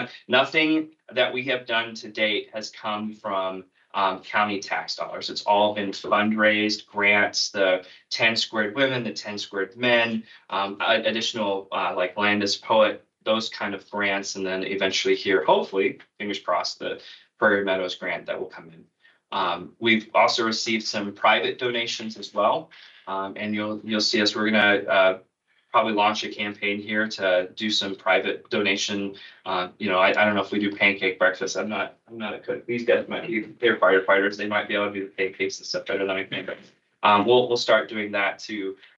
nothing that we have done to date has come from county tax dollars. It's all been fundraised grants, the 10 Squared Women, the 10 Squared Men, additional like Land as Poet, those kind of grants, and then eventually here, hopefully, fingers crossed, the Prairie Meadows grant that will come in. We've also received some private donations as well, and you'll see us. We're gonna probably launch a campaign here to do some private donation. I don't know if we do pancake breakfast. I'm not a cook. These guys might be, they're firefighters. They might be able to do the pancakes and stuff better than I can. We'll start doing that to